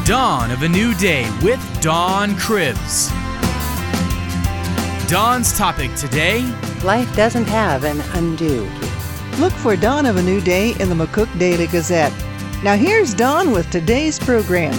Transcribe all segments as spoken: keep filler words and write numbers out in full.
Dawn of a New Day with Dawn Cribbs. Dawn's topic today: life doesn't have an undo. Look for Dawn of a New Day in the McCook Daily Gazette. Now here's Dawn with today's program.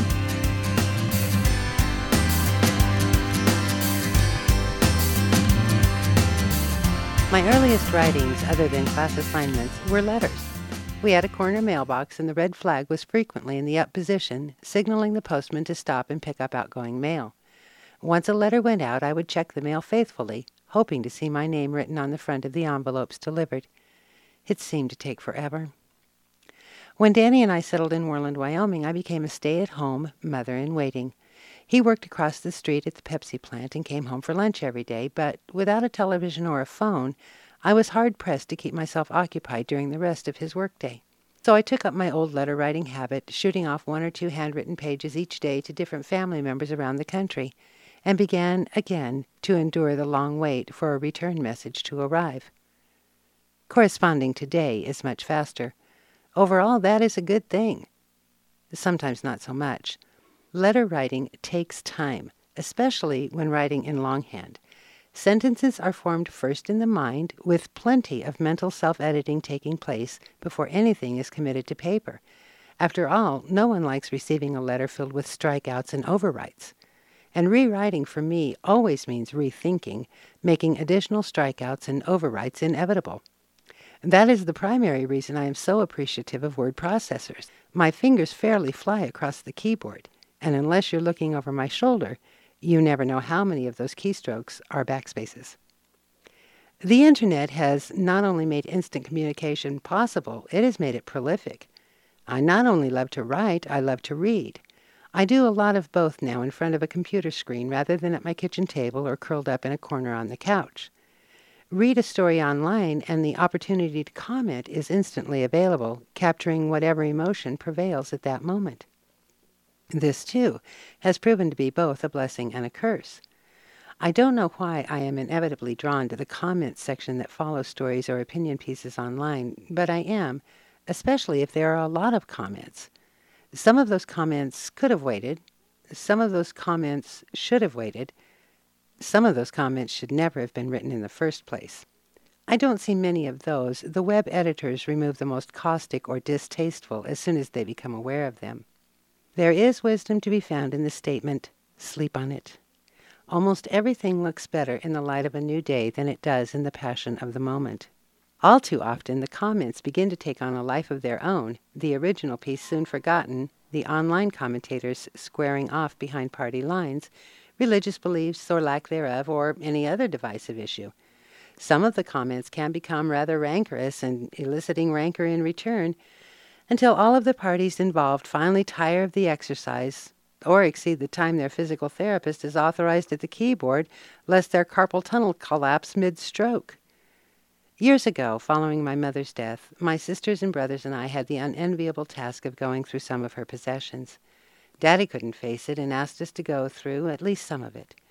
My earliest writings, other than class assignments, were letters. We had a corner mailbox, and the red flag was frequently in the up position, signaling the postman to stop and pick up outgoing mail. Once a letter went out, I would check the mail faithfully, hoping to see my name written on the front of the envelopes delivered. It seemed to take forever. When Danny and I settled in Worland, Wyoming, I became a stay-at-home mother-in-waiting. He worked across the street at the Pepsi plant and came home for lunch every day, but without a television or a phone, I was hard-pressed to keep myself occupied during the rest of his workday. So I took up my old letter-writing habit, shooting off one or two handwritten pages each day to different family members around the country, and began again to endure the long wait for a return message to arrive. Corresponding today is much faster. Overall, that is a good thing. Sometimes not so much. Letter writing takes time, especially when writing in longhand. Sentences are formed first in the mind, with plenty of mental self-editing taking place before anything is committed to paper. After all, no one likes receiving a letter filled with strikeouts and overwrites. And rewriting for me always means rethinking, making additional strikeouts and overwrites inevitable. That is the primary reason I am so appreciative of word processors. My fingers fairly fly across the keyboard, and unless you're looking over my shoulder, you never know how many of those keystrokes are backspaces. The Internet has not only made instant communication possible, it has made it prolific. I not only love to write, I love to read. I do a lot of both now in front of a computer screen rather than at my kitchen table or curled up in a corner on the couch. Read a story online and the opportunity to comment is instantly available, capturing whatever emotion prevails at that moment. This, too, has proven to be both a blessing and a curse. I don't know why I am inevitably drawn to the comments section that follow stories or opinion pieces online, but I am, especially if there are a lot of comments. Some of those comments could have waited. Some of those comments should have waited. Some of those comments should never have been written in the first place. I don't see many of those. The web editors remove the most caustic or distasteful as soon as they become aware of them. There is wisdom to be found in the statement, sleep on it. Almost everything looks better in the light of a new day than it does in the passion of the moment. All too often, the comments begin to take on a life of their own, the original piece soon forgotten, the online commentators squaring off behind party lines, religious beliefs or lack thereof, or any other divisive issue. Some of the comments can become rather rancorous and eliciting rancor in return, until all of the parties involved finally tire of the exercise or exceed the time their physical therapist is authorized at the keyboard, lest their carpal tunnel collapse mid-stroke. Years ago, following my mother's death, my sisters and brothers and I had the unenviable task of going through some of her possessions. Daddy couldn't face it and asked us to go through at least some of it.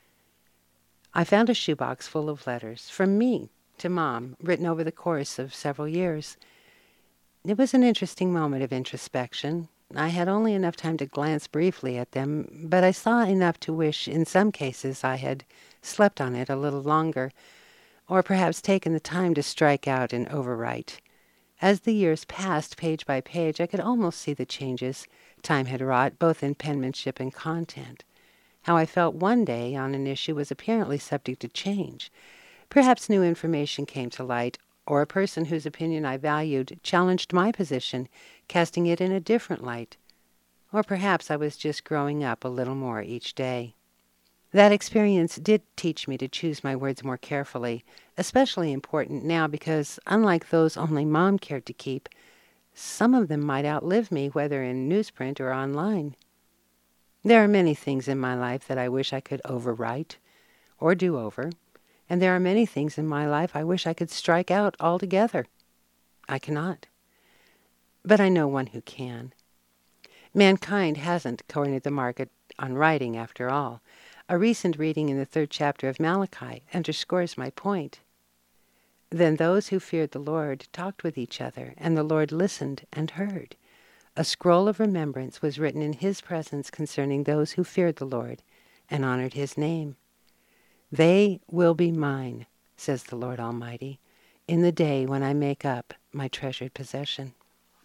I found a shoebox full of letters, from me to Mom, written over the course of several years. It was an interesting moment of introspection. I had only enough time to glance briefly at them, but I saw enough to wish in some cases I had slept on it a little longer, or perhaps taken the time to strike out and overwrite. As the years passed page by page, I could almost see the changes time had wrought, both in penmanship and content. How I felt one day on an issue was apparently subject to change. Perhaps new information came to light, or a person whose opinion I valued challenged my position, casting it in a different light. Or perhaps I was just growing up a little more each day. That experience did teach me to choose my words more carefully, especially important now because, unlike those only Mom cared to keep, some of them might outlive me, whether in newsprint or online. There are many things in my life that I wish I could overwrite or do over, and there are many things in my life I wish I could strike out altogether. I cannot. But I know one who can. Mankind hasn't cornered the market on writing, after all. A recent reading in the third chapter of Malachi underscores my point. Then those who feared the Lord talked with each other, and the Lord listened and heard. A scroll of remembrance was written in his presence concerning those who feared the Lord and honored his name. They will be mine, says the Lord Almighty, in the day when I make up my treasured possession.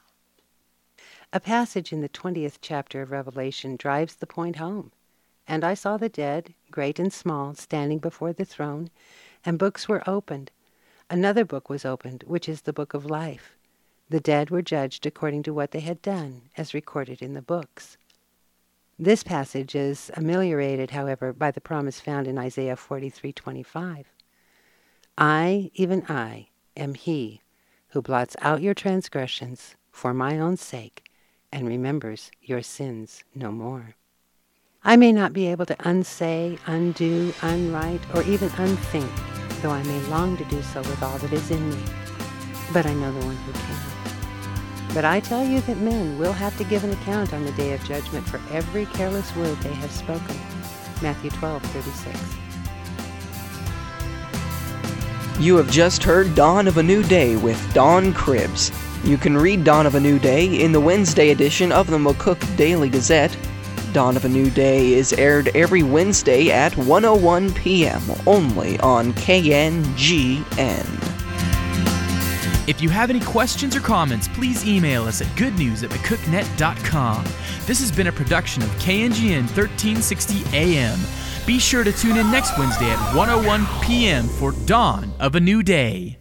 A passage in the twentieth chapter of Revelation drives the point home. And I saw the dead, great and small, standing before the throne, and books were opened. Another book was opened, which is the book of life. The dead were judged according to what they had done, as recorded in the books. This passage is ameliorated, however, by the promise found in Isaiah forty-three twenty-five. I, even I, am he who blots out your transgressions for my own sake and remembers your sins no more. I may not be able to unsay, undo, unwrite, or even unthink, though I may long to do so with all that is in me. But I know the one who can. But I tell you that men will have to give an account on the day of judgment for every careless word they have spoken. Matthew twelve thirty-six. You have just heard Dawn of a New Day with Don Cribbs. You can read Dawn of a New Day in the Wednesday edition of the McCook Daily Gazette. Dawn of a New Day is aired every Wednesday at one oh one p.m. only on K N G N. If you have any questions or comments, please email us at goodnews at mccooknet dot com. This has been a production of K N G N thirteen sixty A M. Be sure to tune in next Wednesday at one oh one p.m. for Dawn of a New Day.